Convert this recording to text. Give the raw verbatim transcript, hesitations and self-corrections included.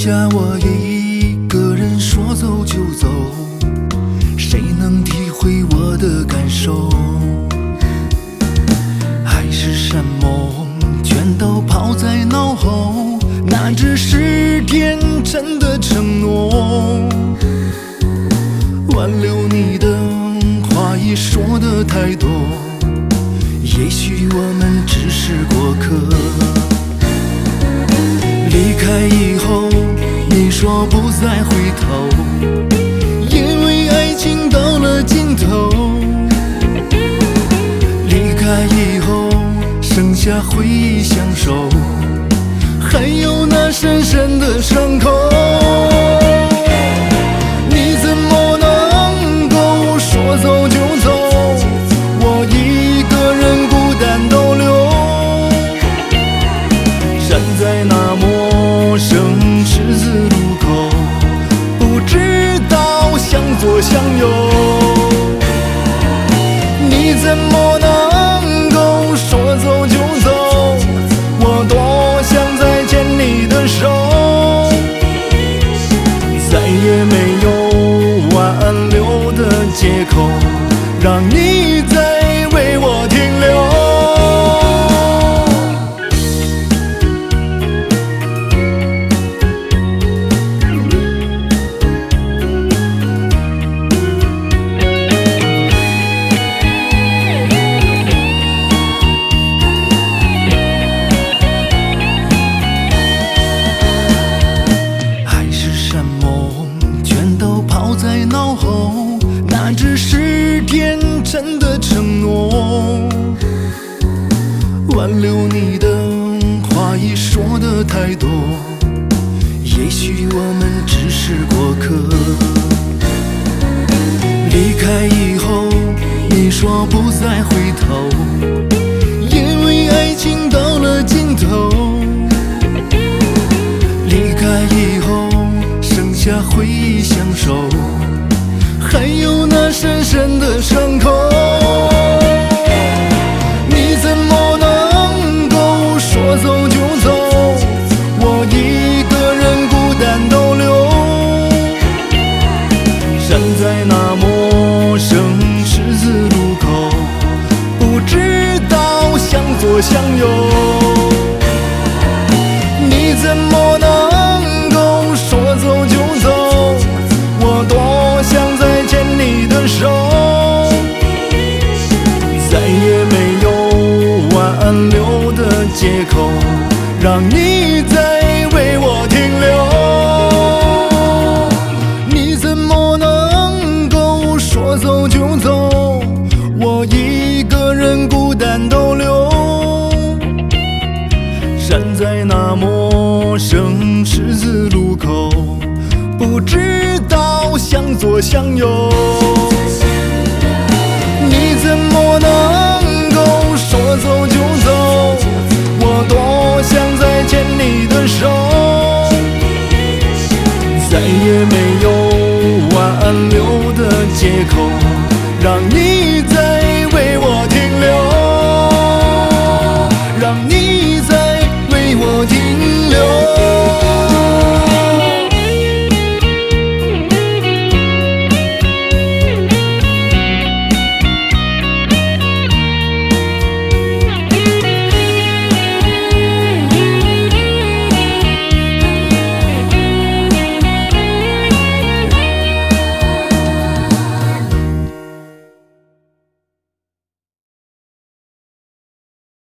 下我一个人说走就走，谁能体会我的感受？海誓山盟全都抛在脑后，那只是天真的承诺。挽留你的话已说得太多，也许我们只是过客。离开以后你说不再回头，因为爱情到了尽头。离开以后剩下回忆相守，还有那深深的伤口。你怎么能够说走就走，我一个人孤单逗留，站在那陌生十字路口，不知道向左向右。你怎么能够说走就走，我多想再牵你的手，再也没有挽留的借口，让你再为我停留。在脑后，那只是天真的承诺。挽留你的话已说得太多，也许我们只是过客。离开以后你说不再回头，因为爱情到了尽头。离开以后剩下回忆相守，还有那深深的伤口。你怎么能够说走就走，我一个人孤单逗留，站在那陌生十字路口，不知道向左向右。你怎么能够说走就走，我多想再牵你的手，再也没有挽留的借口，让你再为我停留。你怎么能够说走就走，我一个人孤单逗留，站在那陌生十字路口，不知道向左向右。你怎么能够说走就走，我多想再牵你的手，再也没有挽留